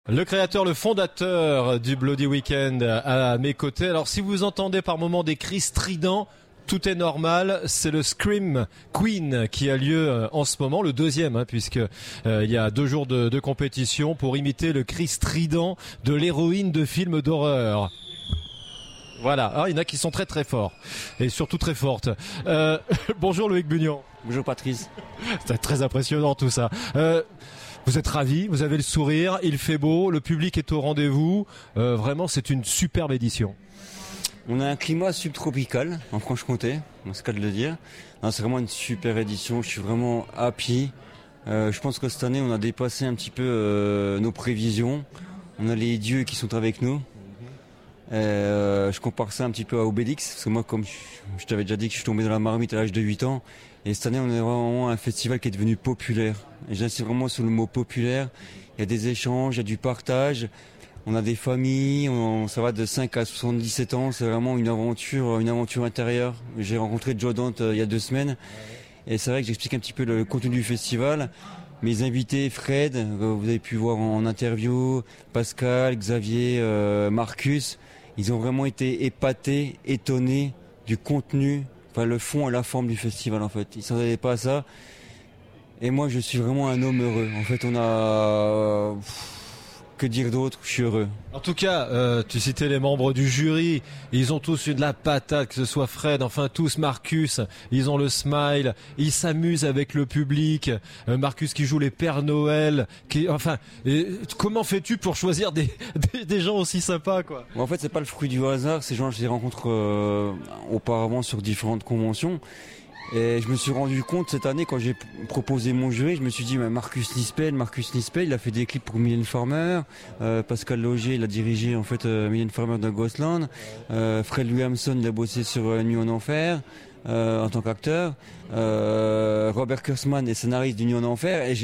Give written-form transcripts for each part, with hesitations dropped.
Le créateur, le fondateur du Bloody Weekend à mes côtés. Alors si vous entendez par moments des cris stridents, tout est normal, c'est le Scream Queen qui a lieu en ce moment, le deuxième, puisque il y a 2 jours de compétition pour imiter le cri strident de l'héroïne de films d'horreur. Voilà, alors, il y en a qui sont très très forts et surtout très fortes. Bonjour Loïc Bugnon. Bonjour Patrice. C'est très impressionnant tout ça. Vous êtes ravi, vous avez le sourire, il fait beau, le public est au rendez-vous. Vraiment, c'est une superbe édition. On a un climat subtropical en Franche-Comté, c'est le cas de le dire. Non, c'est vraiment une super édition, je suis vraiment happy. Je pense que cette année, on a dépassé un petit peu nos prévisions. On a les dieux qui sont avec nous. Je compare ça un petit peu à Obélix, parce que moi, comme je t'avais déjà dit que je suis tombé dans la marmite à l'âge de 8 ans, et cette année, on est vraiment un festival qui est devenu populaire. Et j'insiste vraiment sur le mot populaire. Il y a des échanges, il y a du partage. On a des familles, ça va de 5 à 77 ans. C'est vraiment une aventure intérieure. J'ai rencontré Joe Dante il y a 2 semaines. Et c'est vrai que j'explique un petit peu le contenu du festival. Mes invités, Fred, vous avez pu voir en interview, Pascal, Xavier, Marcus, ils ont vraiment été épatés, étonnés du contenu, enfin le fond et la forme du festival en fait. Ils ne s'attendaient pas à ça. Et moi je suis vraiment un homme heureux. En fait on a... Que dire d'autre? Je suis heureux. En tout cas, tu citais les membres du jury, ils ont tous eu de la patate, que ce soit Fred, enfin tous, Marcus, ils ont le smile, ils s'amusent avec le public, Marcus qui joue les Pères Noël, comment fais-tu pour choisir des gens aussi sympas, quoi? En fait, c'est pas le fruit du hasard, ces gens, je les rencontre auparavant sur différentes conventions. Et je me suis rendu compte cette année quand j'ai proposé mon jury, je me suis dit Marcus Nispel, il a fait des clips pour Mylène Farmer, Pascal Logier, il a dirigé en fait Mylène Farmer dans Ghostland, Fred Williamson, il a bossé sur Nuit en Enfer en tant qu'acteur, Robert Kurtzman est scénariste du Nuit en Enfer et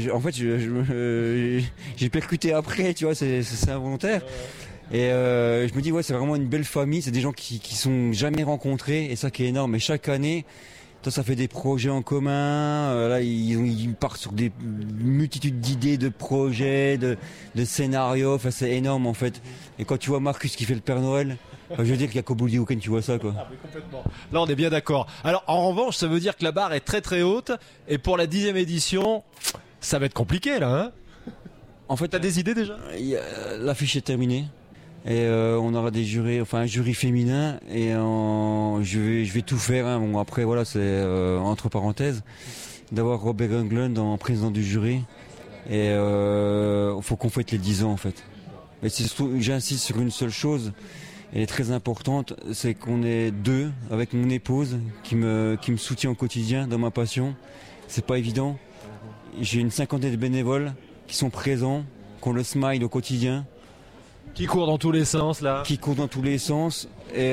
j'ai percuté après, tu vois, c'est involontaire. Et je me dis c'est vraiment une belle famille, c'est des gens qui sont jamais rencontrés et ça qui est énorme. Et chaque année, ça fait des projets en commun. Là, ils partent sur des multitudes d'idées, de projets, de scénarios. Enfin, c'est énorme en fait. Et quand tu vois Marcus qui fait le Père Noël, je veux dire qu'il y a qu'au Bloody Weekend tu vois ça, quoi. Ah, mais complètement. Là, on est bien d'accord. Alors, en revanche, ça veut dire que la barre est très très haute. Et pour la 10e édition, ça va être compliqué là. En fait, t'as des idées déjà? L'affiche est terminée. Et on aura des jurés, enfin un jury féminin et je vais tout faire. Bon après voilà c'est entre parenthèses d'avoir Robert Englund en président du jury et faut qu'on fête les 10 ans en fait. Mais surtout j'insiste sur une seule chose, elle est très importante, c'est qu'on est 2 avec mon épouse qui me soutient au quotidien dans ma passion. C'est pas évident. J'ai une 50aine de bénévoles qui sont présents, qui ont le smile au quotidien. Qui court dans tous les sens là. Qui court dans tous les sens. Et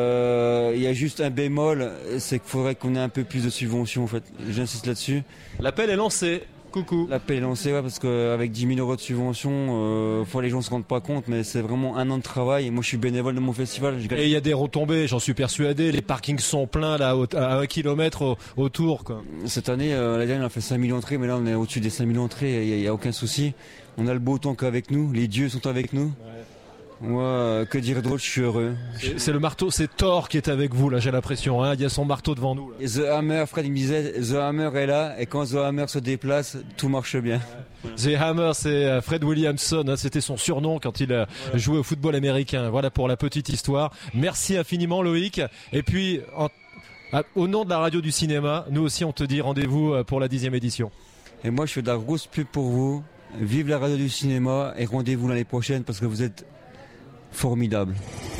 il y a juste un bémol, c'est qu'il faudrait qu'on ait un peu plus de subventions en fait. J'insiste là-dessus. L'appel est lancé. Coucou. L'appel est lancé, parce qu'avec 10 000 euros de subvention, les gens se rendent pas compte, mais c'est vraiment 1 an de travail. Et moi, je suis bénévole de mon festival. Et il y a des retombées, j'en suis persuadé. Les parkings sont pleins là, à 1 kilomètre autour, quoi. Cette année, la dernière, on a fait 5 000 entrées, mais là, on est au-dessus des 5 000 entrées. Il y a aucun souci. On a le beau temps qu'avec nous. Les dieux sont avec nous. Ouais. Moi, que dire d'autre, je suis heureux. C'est le marteau, c'est Thor qui est avec vous là, j'ai l'impression, hein. Il y a son marteau devant nous là. Et The Hammer, Fred il me disait, The Hammer est là, et quand The Hammer se déplace, tout marche bien. Ouais. The Hammer, c'est Fred Williamson, hein. C'était son surnom quand il a joué au football américain. Voilà pour la petite histoire. Merci infiniment Loïc. Et puis, au nom de la radio du cinéma, nous aussi on te dit rendez-vous pour la 10e édition. Et moi je fais de la grosse pub pour vous. Vive la radio du cinéma et rendez-vous l'année prochaine parce que vous êtes formidable.